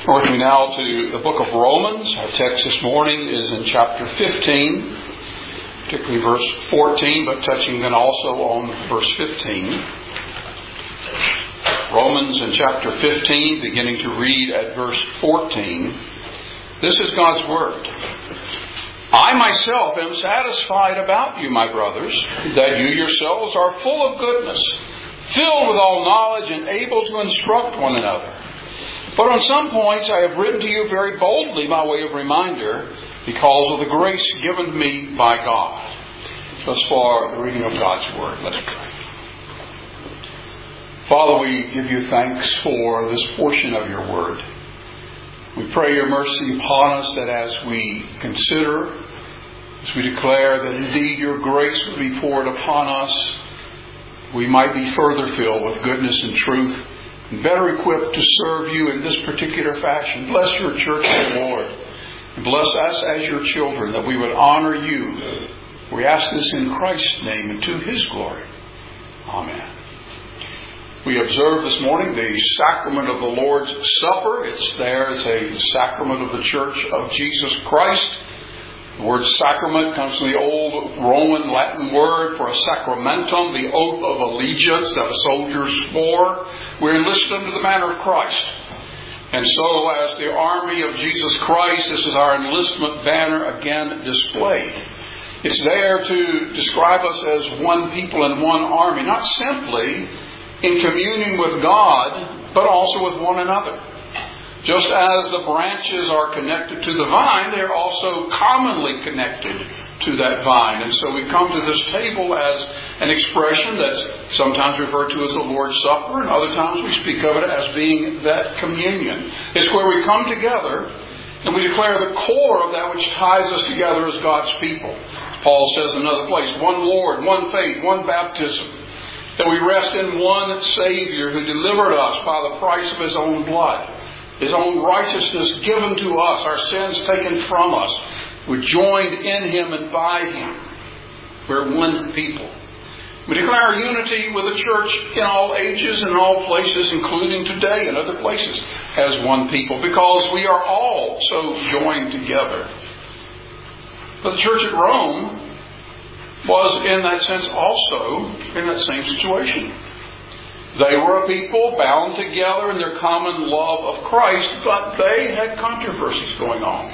Turn with me now to the book of Romans. Our text this morning is in chapter 15, particularly verse 14, but touching then also on verse 15. Romans in chapter 15, beginning to read at verse 14. This is God's Word. I myself am satisfied about you, my brothers, that you yourselves are full of goodness, filled with all knowledge and able to instruct one another. But on some points I have written to you very boldly by way of reminder, because of the grace given me by God. Thus far, the reading of God's Word. Let's pray. Father, we give you thanks for this portion of your Word. We pray your mercy upon us, that as we consider, as we declare that indeed your grace will be poured upon us, we might be further filled with goodness and truth, and better equipped to serve you in this particular fashion. Bless your church, O Lord, and bless us as your children, that we would honor you. We ask this in Christ's name and to his glory. Amen. We observe this morning the sacrament of the Lord's Supper. It's there as a sacrament of the Church of Jesus Christ. The word sacrament comes from the old Roman Latin word for a sacramentum, the oath of allegiance that soldiers swore. We're enlisted under the banner of Christ. And so as the army of Jesus Christ, this is our enlistment banner again displayed. It's there to describe us as one people and one army, not simply in communion with God, but also with one another. Just as the branches are connected to the vine, they are also commonly connected to that vine. And so we come to this table as an expression that's sometimes referred to as the Lord's Supper, and other times we speak of it as being that communion. It's where we come together and we declare the core of that which ties us together as God's people. Paul says in another place, one Lord, one faith, one baptism. That we rest in one Savior who delivered us by the price of his own blood. His own righteousness given to us, our sins taken from us. We're joined in him and by him. We're one people. We declare our unity with the church in all ages and all places, including today and other places, as one people, because we are all so joined together. But the church at Rome was in that sense also in that same situation. They were a people bound together in their common love of Christ, but they had controversies going on.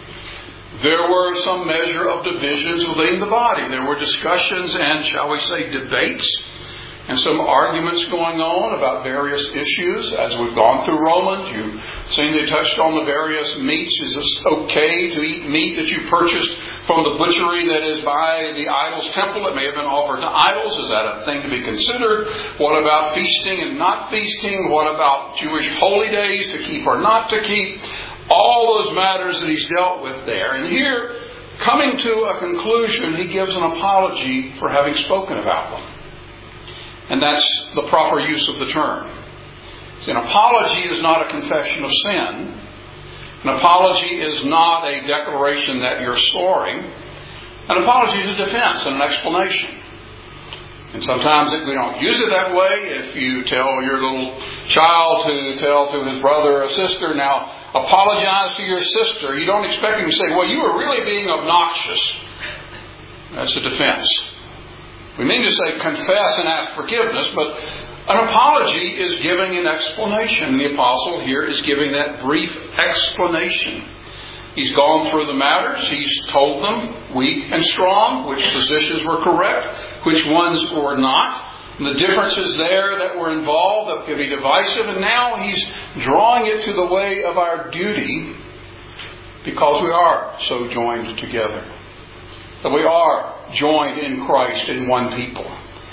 There were some measure of divisions within the body. There were discussions and, shall we say, debates and some arguments going on about various issues. As we've gone through Romans, you've seen they touched on the various meats. Is it okay to eat meat that you purchased from the butchery that is by the idol's temple? It may have been offered to idols. Is that a thing to be considered? What about feasting and not feasting? What about Jewish holy days to keep or not to keep? All those matters that he's dealt with there. And here, coming to a conclusion, he gives an apology for having spoken about them. And that's the proper use of the term. See, an apology is not a confession of sin. An apology is not a declaration that you're sorry. An apology is a defense and an explanation. And sometimes we don't use it that way. If you tell your little child to tell to his brother or sister, now apologize to your sister, you don't expect him to say, well, you were really being obnoxious. That's a defense. We mean to say confess and ask forgiveness, but an apology is giving an explanation. The apostle here is giving that brief explanation. He's gone through the matters. He's told them, weak and strong, which positions were correct, which ones were not, and the differences there that were involved that could be divisive. And now he's drawing it to the way of our duty, because we are so joined together. That we are joined in Christ in one people.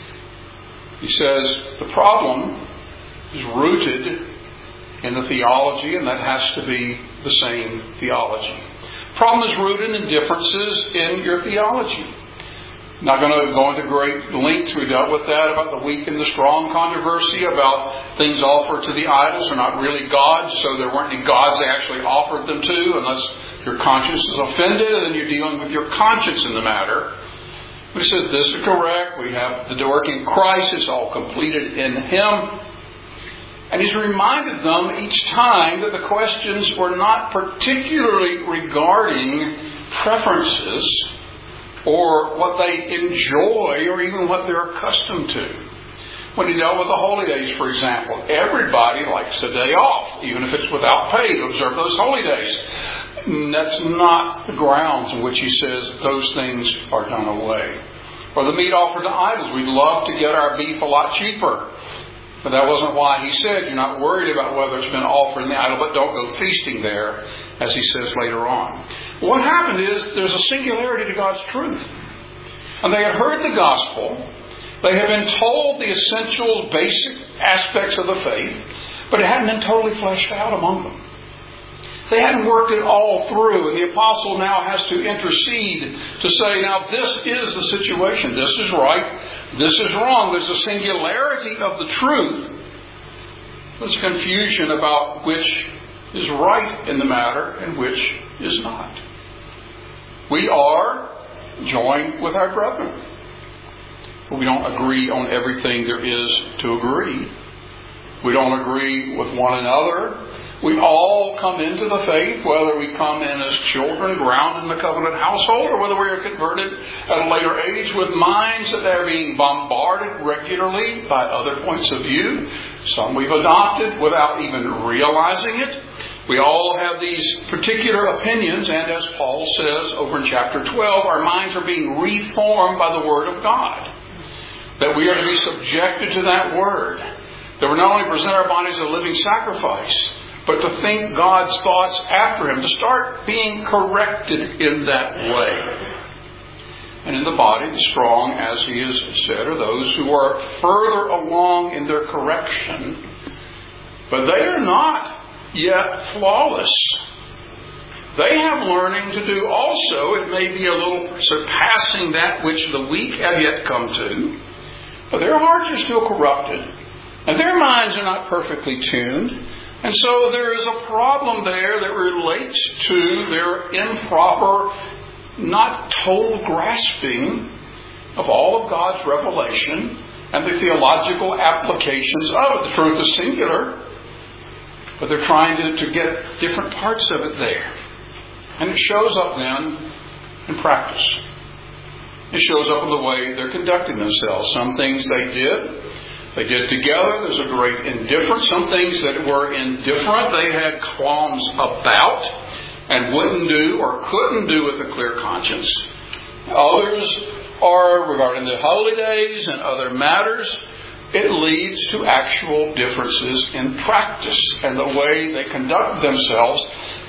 He says the problem is rooted in the theology, and that has to be the same theology. The problem is rooted in differences in your theology. I'm not going to go into great lengths. We dealt with that about the weak and the strong controversy, about things offered to the idols are not really gods, so there weren't any gods they actually offered them to, unless your conscience is offended, and then you're dealing with your conscience in the matter. But he says this is correct. We have the work in Christ. It's all completed in him. And he's reminded them each time that the questions were not particularly regarding preferences or what they enjoy or even what they're accustomed to. When he dealt with the holy days, for example, everybody likes a day off, even if it's without pay, to observe those holy days. And that's not the grounds in which he says those things are done away. Or the meat offered to idols. We'd love to get our beef a lot cheaper. But that wasn't why he said you're not worried about whether it's been offered in the idol, but don't go feasting there, as he says later on. What happened is there's a singularity to God's truth. And they had heard the gospel. They had been told the essential, basic aspects of the faith, but it hadn't been totally fleshed out among them. They hadn't worked it all through, and the apostle now has to intercede to say, now this is the situation. This is right. This is wrong. There's a singularity of the truth. There's confusion about which is right in the matter and which is not. We are joined with our brethren. We don't agree on everything there is to agree. We don't agree with one another. We all come into the faith, whether we come in as children, grounded in the covenant household, or whether we are converted at a later age with minds that are being bombarded regularly by other points of view. Some we've adopted without even realizing it. We all have these particular opinions, and as Paul says over in chapter 12, our minds are being reformed by the Word of God. That we are to be subjected to that Word. That we not only present our bodies as a living sacrifice, but to think God's thoughts after Him, to start being corrected in that way. And in the body, the strong, as he has said, are those who are further along in their correction, but they are not yet flawless. They have learning to do also. It may be a little surpassing that which the weak have yet come to, but their hearts are still corrupted, and their minds are not perfectly tuned. And so there is a problem there that relates to their improper, not total grasping of all of God's revelation and the theological applications of it. The truth is singular, but they're trying to get different parts of it there. And it shows up then in practice. It shows up in the way they're conducting themselves. Some things they did together. There's a great indifference. Some things that were indifferent, they had qualms about and wouldn't do or couldn't do with a clear conscience. Others are regarding the holy days and other matters. It leads to actual differences in practice and the way they conduct themselves.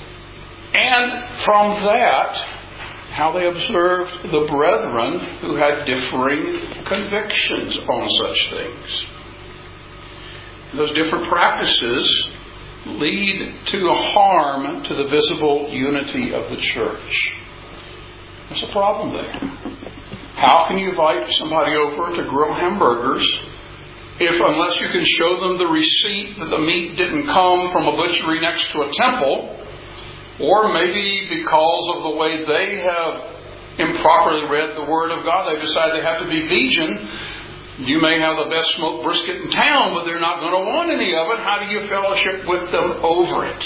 And from that, how they observed the brethren who had differing convictions on such things. Those different practices lead to harm to the visible unity of the church. There's a problem there. How can you invite somebody over to grill hamburgers if, unless you can show them the receipt that the meat didn't come from a butchery next to a temple, or maybe because of the way they have improperly read the Word of God, they decide they have to be vegan. You may have the best smoked brisket in town, but they're not going to want any of it. How do you fellowship with them over it?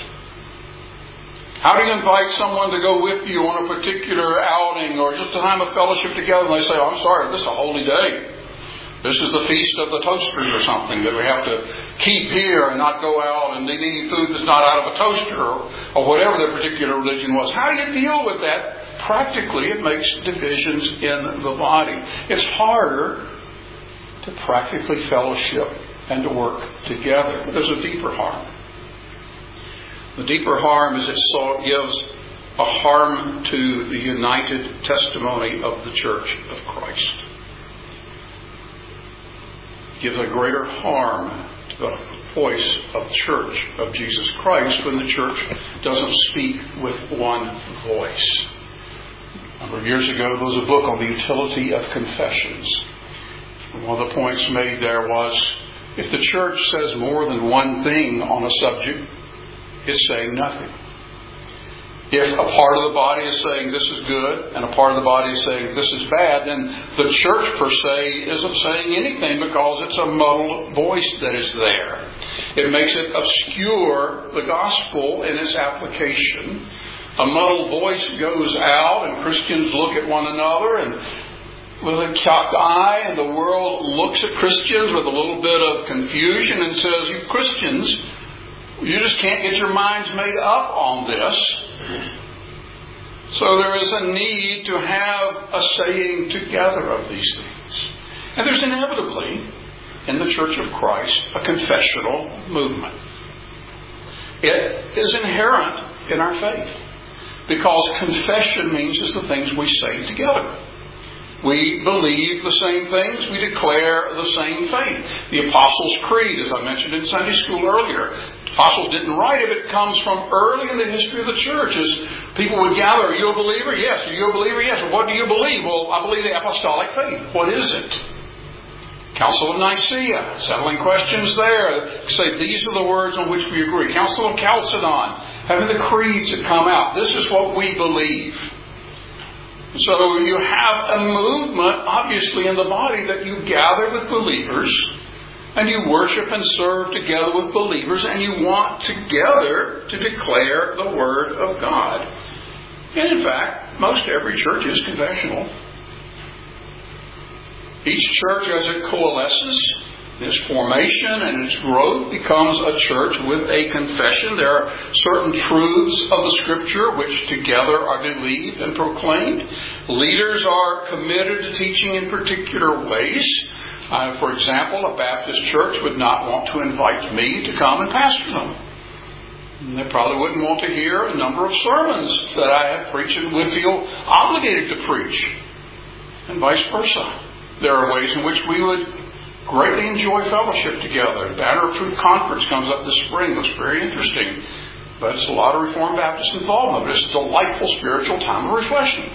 How do you invite someone to go with you on a particular outing or just a time of fellowship together, and they say, "Oh, I'm sorry, this is a holy day. This is the feast of the toasters or something that we have to keep here and not go out and eat any food that's not out of a toaster," or whatever their particular religion was. How do you deal with that? Practically, it makes divisions in the body. It's harder to practically fellowship and to work together. But there's a deeper harm. The deeper harm is it gives a harm to the united testimony of the Church of Christ. It gives a greater harm to the voice of the Church of Jesus Christ when the Church doesn't speak with one voice. A number of years ago, there was a book on the utility of confessions. One of the points made there was, if the church says more than one thing on a subject, it's saying nothing. If a part of the body is saying this is good and a part of the body is saying this is bad, then the church per se isn't saying anything because it's a muddled voice that is there. It makes it obscure the gospel in its application. A muddled voice goes out and Christians look at one another and with a cocked eye, and the world looks at Christians with a little bit of confusion and says, you Christians, you just can't get your minds made up on this. So there is a need to have a saying together of these things. And there's inevitably, in the Church of Christ, a confessional movement. It is inherent in our faith. Because confession means it's the things we say together. We believe the same things. We declare the same faith. The Apostles' Creed, as I mentioned in Sunday school earlier. The Apostles didn't write it. It comes from early in the history of the church. As people would gather, are you a believer? Yes. Are you a believer? Yes. Well, what do you believe? Well, I believe the apostolic faith. What is it? Council of Nicaea, settling questions there. Say, these are the words on which we agree. Council of Chalcedon, having the creeds that come out. This is what we believe. So you have a movement, obviously, in the body that you gather with believers and you worship and serve together with believers and you want together to declare the Word of God. And in fact, most every church is confessional. Each church, as it coalesces, its formation and its growth becomes a church with a confession. There are certain truths of the Scripture which together are believed and proclaimed. Leaders are committed to teaching in particular ways. For example, a Baptist church would not want to invite me to come and pastor them. And they probably wouldn't want to hear a number of sermons that I have preached and would feel obligated to preach. And vice versa. There are ways in which we would greatly enjoy fellowship together. The Banner of Truth Conference comes up this spring. Looks very interesting. But it's a lot of Reformed Baptist involvement. But it's a delightful spiritual time of reflection.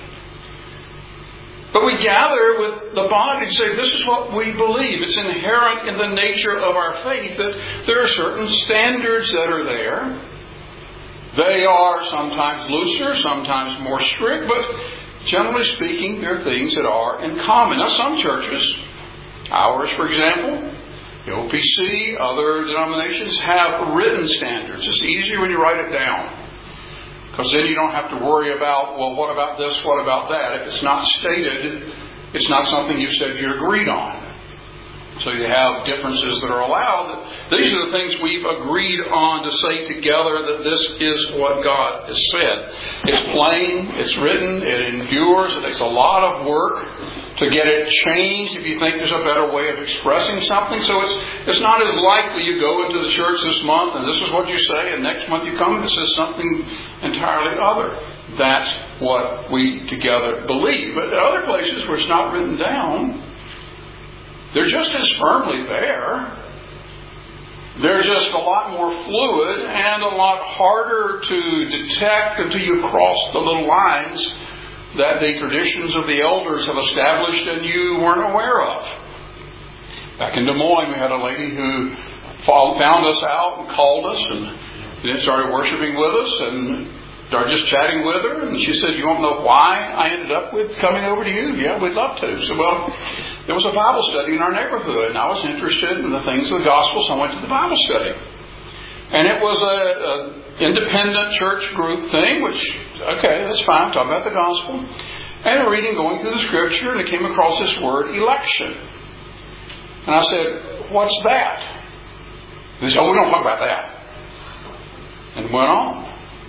But we gather with the body and say, this is what we believe. It's inherent in the nature of our faith that there are certain standards that are there. They are sometimes looser, sometimes more strict, but generally speaking, there are things that are in common. Now, some churches, ours, for example, the OPC, other denominations have written standards. It's easier when you write it down. Because then you don't have to worry about, well, what about this, what about that? If it's not stated, it's not something you said you agreed on. So you have differences that are allowed. These are the things we've agreed on to say together that this is what God has said. It's plain, it's written, it endures, it takes a lot of work to get it changed if you think there's a better way of expressing something. So it's not as likely you go into the church this month and this is what you say, and next month you come and this is something entirely other. That's what we together believe. But at other places where it's not written down, they're just as firmly there. They're just a lot more fluid and a lot harder to detect until you cross the little lines that the traditions of the elders have established and you weren't aware of. Back in Des Moines, we had a lady who found us out and called us and then started worshiping with us and started just chatting with her. And she said, you want to know why I ended up with coming over to you? Yeah, we'd love to. So, well, there was a Bible study in our neighborhood and I was interested in the things of the gospel, so I went to the Bible study. And it was a independent church group thing, which, okay, that's fine, talk about the gospel. And a reading going through the Scripture, and it came across this word, election. And I said, what's that? And they said, oh, we don't talk about that. And went on.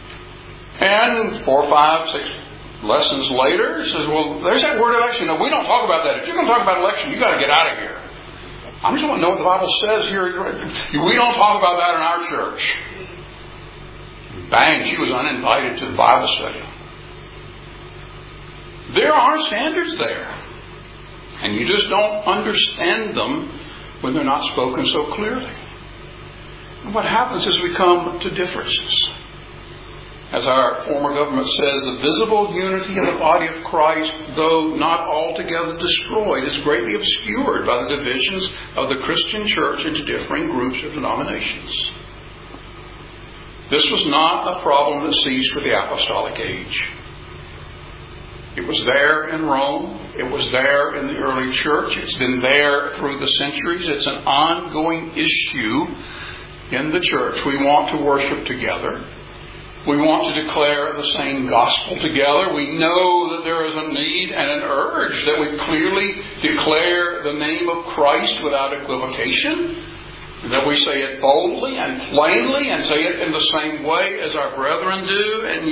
And 4, 5, 6 lessons later, it says, well, there's that word election. No, we don't talk about that. If you're going to talk about election, you've got to get out of here. I just want to know what the Bible says here. We don't talk about that in our church. Bang, she was uninvited to the Bible study. There are standards there. And you just don't understand them when they're not spoken so clearly. And what happens is we come to differences. As our former government says, the visible unity of the body of Christ, though not altogether destroyed, is greatly obscured by the divisions of the Christian church into differing groups or denominations. This was not a problem that ceased with the apostolic age. It was there in Rome. It was there in the early church. It's been there through the centuries. It's an ongoing issue in the church. We want to worship together. We want to declare the same gospel together. We know that there is a need and an urge that we clearly declare the name of Christ without equivocation, and that we say it boldly and plainly and say it in the same way as our brethren do, and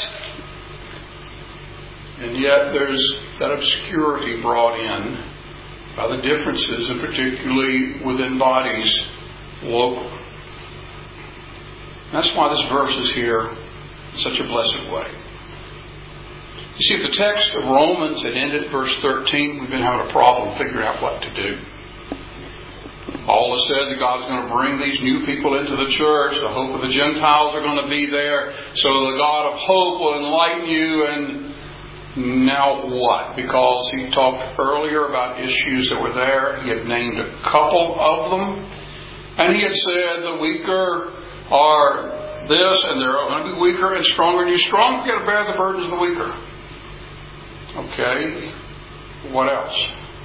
yet there's that obscurity brought in by the differences, and particularly within bodies local. That's why this verse is here in such a blessed way. You see, if the text of Romans had ended at verse 13, we've been having a problem figuring out what to do. Paul has said that God's going to bring these new people into the church. The hope of the Gentiles are going to be there. So the God of hope will enlighten you. And now what? Because he talked earlier about issues that were there. He had named a couple of them. And he had said the weaker are this, and they're going to be weaker and stronger. And you're strong, you've got to bear the burdens of the weaker. Okay. What else?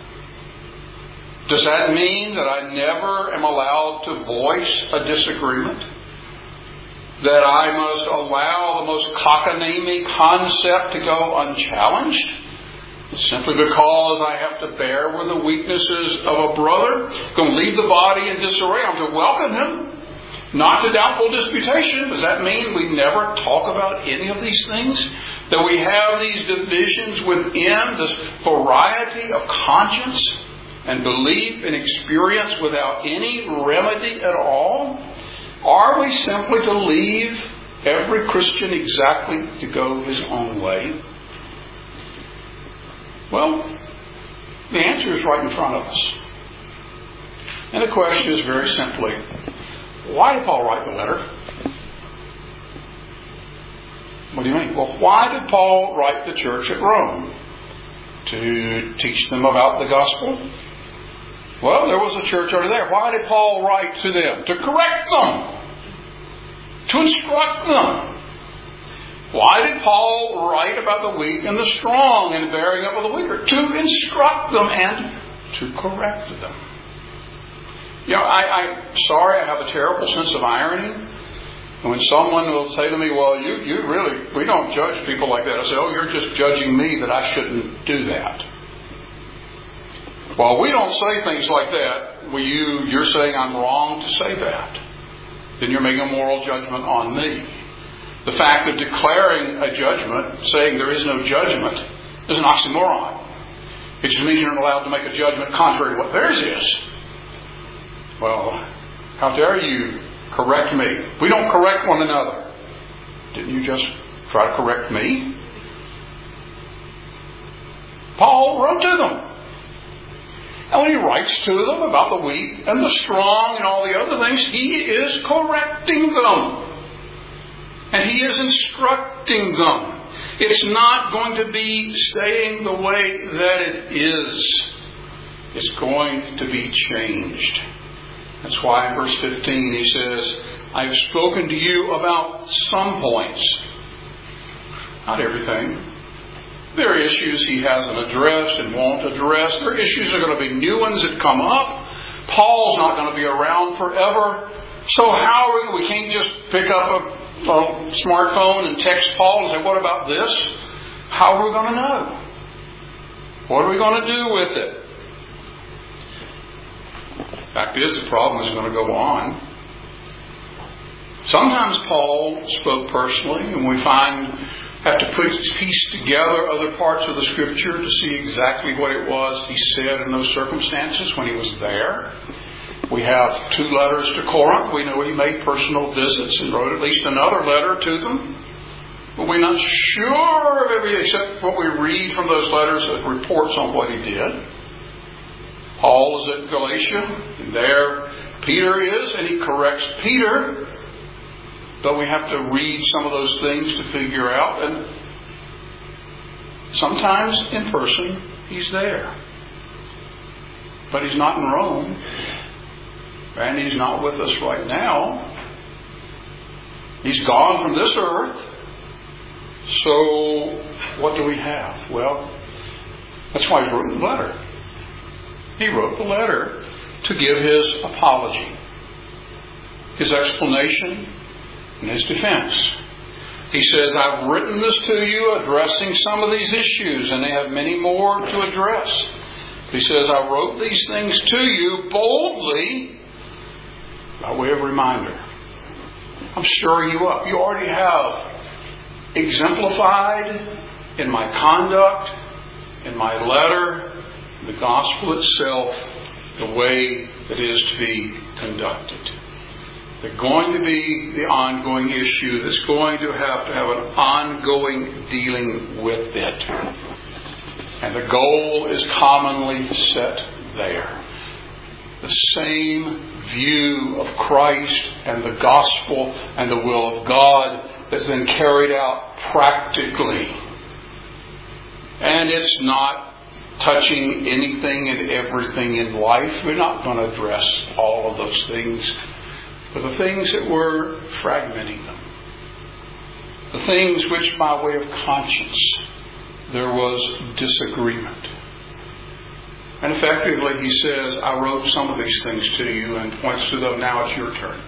Does that mean that I never am allowed to voice a disagreement? That I must allow the most cockamamie concept to go unchallenged? Simply because I have to bear with the weaknesses of a brother? Going to leave the body in disarray. I'm to welcome him. Not to doubtful disputation. Does that mean we never talk about any of these things? That we have these divisions within this variety of conscience and belief and experience without any remedy at all? Are we simply to leave every Christian exactly to go his own way? Well, the answer is right in front of us. And the question is very simply, why did Paul write the letter? What do you mean? Well, why did Paul write the church at Rome? To teach them about the gospel? Well, there was a church over there. Why did Paul write to them? To correct them. To instruct them. Why did Paul write about the weak and the strong and bearing up with the weaker? To instruct them and to correct them. You know, I'm sorry, I have a terrible sense of irony. When someone will say to me, well, you really, we don't judge people like that. I say, oh, you're just judging me that I shouldn't do that. Well, we don't say things like that. Well, you're saying I'm wrong to say that. Then you're making a moral judgment on me. The fact of declaring a judgment, saying there is no judgment, is an oxymoron. It just means you're not allowed to make a judgment contrary to what theirs is. Well, how dare you correct me? We don't correct one another. Didn't you just try to correct me? Paul wrote to them. And when he writes to them about the weak and the strong and all the other things, he is correcting them. And he is instructing them. It's not going to be staying the way that it is. It's going to be changed. That's why in verse 15 he says, I have spoken to you about some points. Not everything. There are issues he hasn't addressed and won't address. There are issues that are going to be new ones that come up. Paul's not going to be around forever. So we can't just pick up a smartphone and text Paul and say, what about this? How are we going to know? What are we going to do with it? Fact is, the problem is going to go on. Sometimes Paul spoke personally, and we have to piece together other parts of the Scripture to see exactly what it was he said in those circumstances when he was there. We have 2 letters to Corinth. We know he made personal visits and wrote at least another letter to them. But we're not sure of everything except what we read from those letters that reports on what he did. Paul is at Galatia, and there Peter is, and he corrects Peter. But we have to read some of those things to figure out. And sometimes in person, he's there. But he's not in Rome. And he's not with us right now. He's gone from this earth. So what do we have? Well, that's why he wrote the letter. He wrote the letter to give his apology, his explanation, and his defense. He says, I've written this to you addressing some of these issues, and they have many more to address. He says, I wrote these things to you boldly by way of reminder. I'm stirring you up. You already have exemplified in my conduct, in my letter, the gospel itself, the way it is to be conducted. There's going to be the ongoing issue that's going to have an ongoing dealing with it. And the goal is commonly set there. The same view of Christ and the gospel and the will of God that's then carried out practically. And it's not touching anything and everything in life. We're not going to address all of those things. But the things that were fragmenting them. The things which by way of conscience there was disagreement. And effectively he says, I wrote some of these things to you, and points to them, now it's your turn.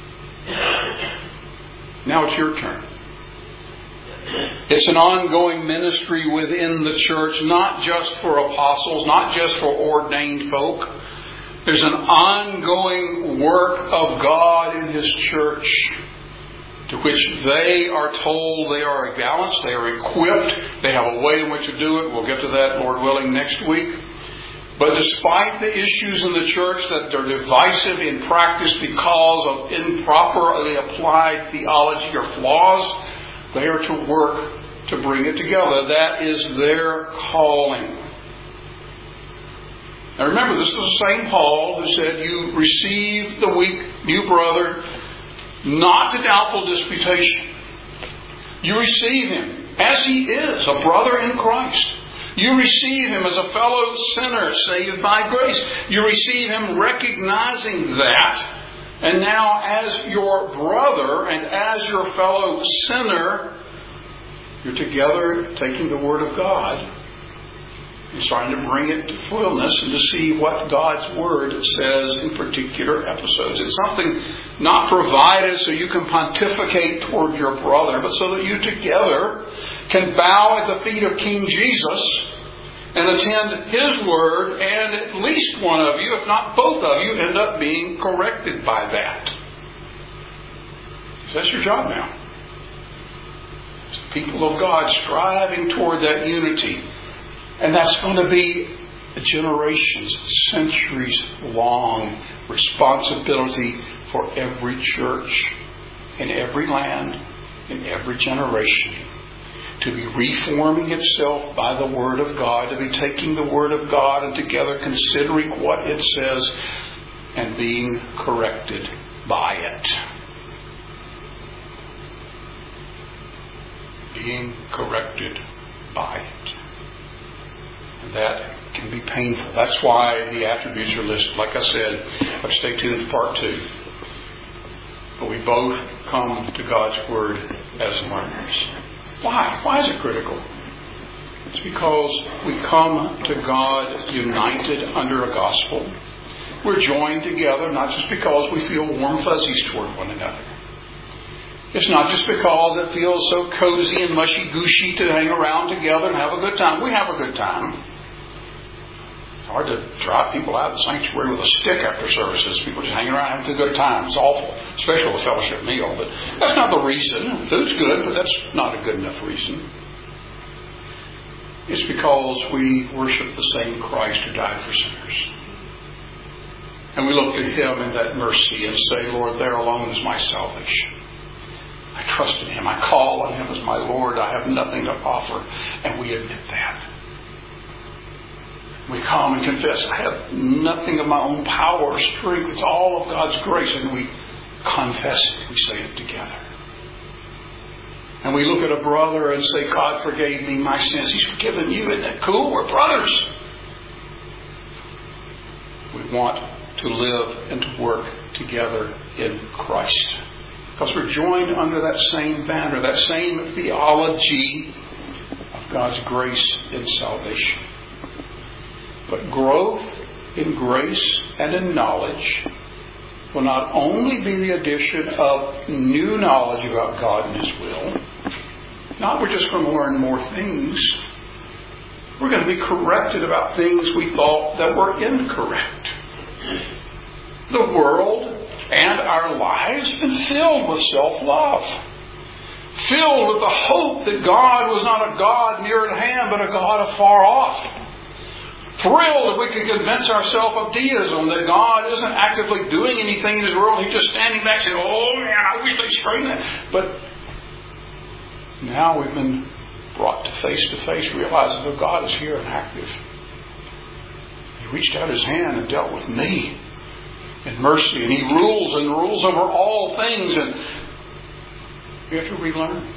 Now it's your turn. It's an ongoing ministry within the church, not just for apostles, not just for ordained folk. There's an ongoing work of God in His church, to which they are told they are balanced, they are equipped, they have a way in which to do it. We'll get to that, Lord willing, next week. But despite the issues in the church that are divisive in practice because of improperly applied theology or flaws, they are to work to bring it together. That is their calling. Now remember, this was the same Paul who said, you receive the weak new brother not to doubtful disputation. You receive him as he is, a brother in Christ. You receive him as a fellow sinner saved by grace. You receive him recognizing that. And now as your brother and as your fellow sinner, you're together taking the Word of God and starting to bring it to fullness and to see what God's Word says in particular episodes. It's something not provided so you can pontificate toward your brother, but so that you together can bow at the feet of King Jesus and attend His Word, and at least one of you, if not both of you, end up being corrected by that. So that's your job now. It's the people of God striving toward that unity. And that's going to be a generations, centuries long responsibility for every church, in every land, in every generation. To be reforming itself by the Word of God, to be taking the Word of God and together considering what it says and being corrected by it. Being corrected by it. And that can be painful. That's why the attributes are listed. Like I said, let's stay tuned to part 2. But we both come to God's Word as learners. Why? Why is it critical? It's because we come to God united under a gospel. We're joined together not just because we feel warm fuzzies toward one another. It's not just because it feels so cozy and mushy-gushy to hang around together and have a good time. We have a good time. It's hard to drive people out of the sanctuary with a stick after services. People just hanging around having a good time. It's awful, especially with a fellowship meal. But that's not the reason. Food's good, but that's not a good enough reason. It's because we worship the same Christ who died for sinners. And we look at Him in that mercy and say, Lord, there alone is my salvation. I trust in Him. I call on Him as my Lord. I have nothing to offer. And we admit that. We come and confess, I have nothing of my own power or strength. It's all of God's grace. And we confess it. We say it together. And we look at a brother and say, God forgave me my sins. He's forgiven you. Isn't that cool? We're brothers. We want to live and to work together in Christ. Because we're joined under that same banner, that same theology of God's grace in salvation. But growth in grace and in knowledge will not only be the addition of new knowledge about God and His will. Not we're just going to learn more things. We're going to be corrected about things we thought that were incorrect. The world and our lives have been filled with self-love. Filled with the hope that God was not a God near at hand, but a God afar off. Thrilled if we could convince ourselves of deism, that God isn't actively doing anything in His world. He's just standing back saying, oh man, I wish they'd straighten that. But now we've been brought to face, realizing that God is here and active. He reached out His hand and dealt with me in mercy, and He rules over all things, and we have to relearn.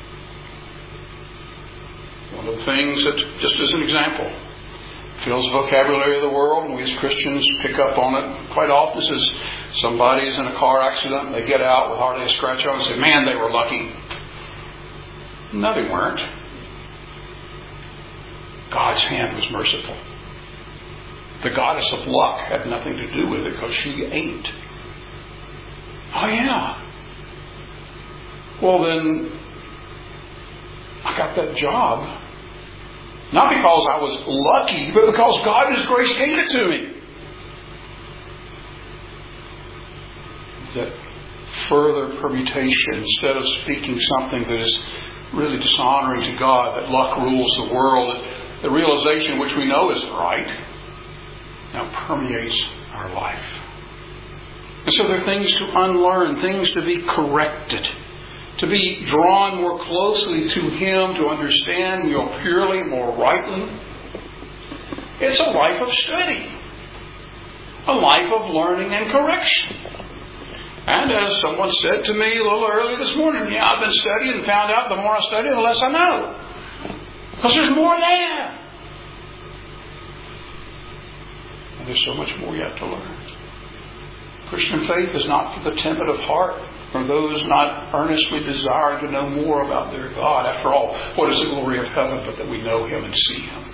One of the things that, just as an example, fills the vocabulary of the world, and we as Christians pick up on it quite often, is somebody's in a car accident, and they get out with hardly a scratch on and say, man, they were lucky. No, they weren't. God's hand was merciful. The goddess of luck had nothing to do with it because she ain't. Oh yeah. Well then, I got that job. Not because I was lucky, but because God in His grace gave it to me. That further permutation, instead of speaking something that is really dishonoring to God, that luck rules the world, the realization which we know isn't right, now permeates our life. And so there are things to unlearn, things to be corrected, to be drawn more closely to Him, to understand more purely, more rightly. It's a life of study, a life of learning and correction. And as someone said to me a little early this morning, yeah, I've been studying and found out the more I study, the less I know. Because there's more there. And there's so much more yet to learn. Christian faith is not for the timid of heart, for those not earnestly desiring to know more about their God. After all, what is the glory of heaven but that we know Him and see Him?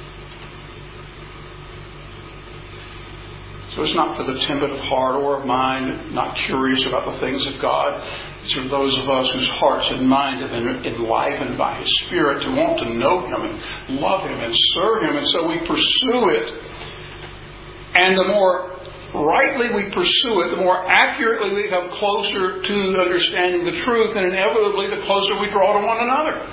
So it's not for the timid of heart or of mind, not curious about the things of God. It's for those of us whose hearts and minds have been enlivened by His Spirit to want to know Him and love Him and serve Him. And so we pursue it. And the more rightly we pursue it, the more accurately we come closer to understanding the truth, and inevitably the closer we draw to one another.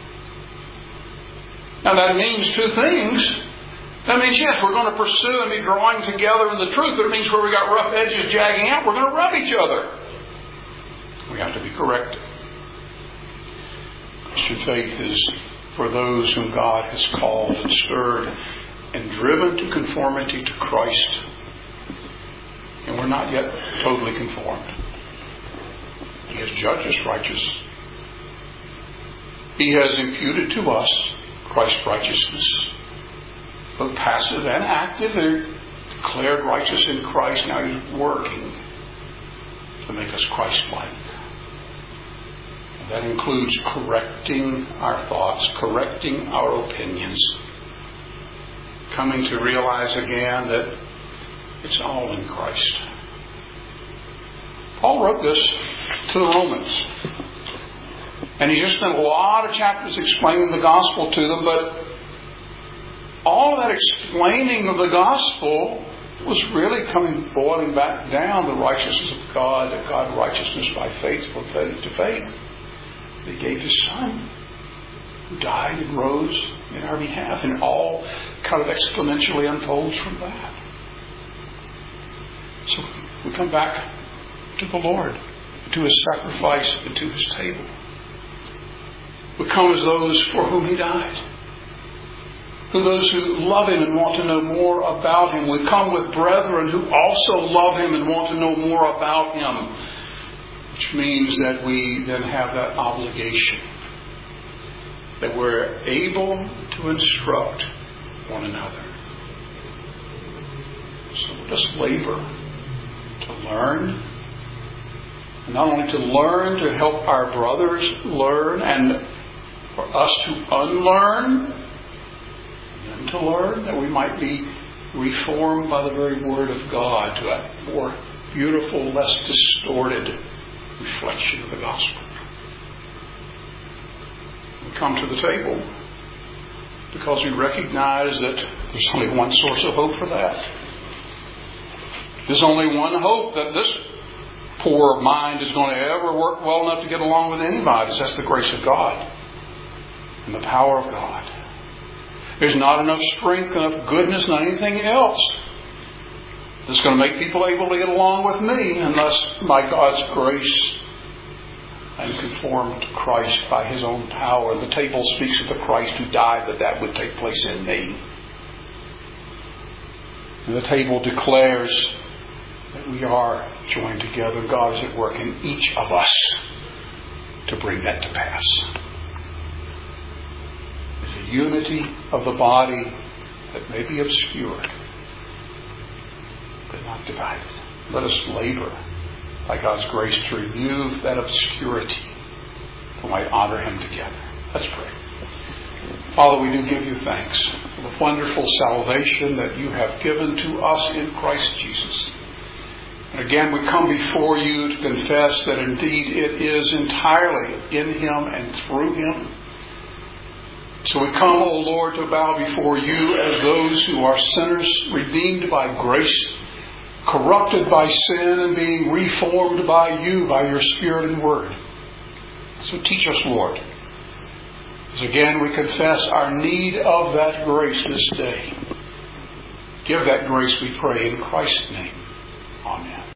Now that means two things. That means, yes, we're going to pursue and be drawing together in the truth, but it means where we got rough edges jagging out, we're going to rub each other. We have to be corrected. Christian faith is for those whom God has called and stirred and driven to conformity to Christ. And we're not yet totally conformed. He has judged us righteous. He has imputed to us Christ's righteousness. Both passive and active, they're declared righteous in Christ. Now He's working to make us Christ-like. And that includes correcting our thoughts, correcting our opinions, coming to realize again that it's all in Christ. Paul wrote this to the Romans. And he just spent a lot of chapters explaining the gospel to them, but all of that explaining of the gospel was really boiling back down the righteousness of God, that God righteousness by faith, from faith to faith. He gave His Son, who died and rose in our behalf, and it all kind of exponentially unfolds from that. So we come back to the Lord, to His sacrifice, and to His table. We come as those for whom He died. For those who love Him and want to know more about Him. We come with brethren who also love Him and want to know more about Him. Which means that we then have that obligation. That we're able to instruct one another. So let us labor to learn Not only to learn, to help our brothers learn, and for us to unlearn, and to learn that we might be reformed by the very Word of God to a more beautiful, less distorted reflection of the gospel. We come to the table because we recognize that there's only one source of hope for that. There's only one hope that this poor mind is going to ever work well enough to get along with anybody. That's the grace of God and the power of God. There's not enough strength, enough goodness, not anything else that's going to make people able to get along with me unless by God's grace I'm conformed to Christ by His own power. The table speaks of the Christ who died that would take place in me. And the table declares that we are joined together. God is at work in each of us to bring that to pass. There's a unity of the body that may be obscured, but not divided. Let us labor by God's grace to remove that obscurity that we might honor Him together. Let's pray. Father, we do give You thanks for the wonderful salvation that You have given to us in Christ Jesus. And again, we come before You to confess that indeed it is entirely in Him and through Him. So we come, O Lord, to bow before You as those who are sinners, redeemed by grace, corrupted by sin, and being reformed by You, by Your Spirit and Word. So teach us, Lord, as again we confess our need of that grace this day. Give that grace, we pray, in Christ's name.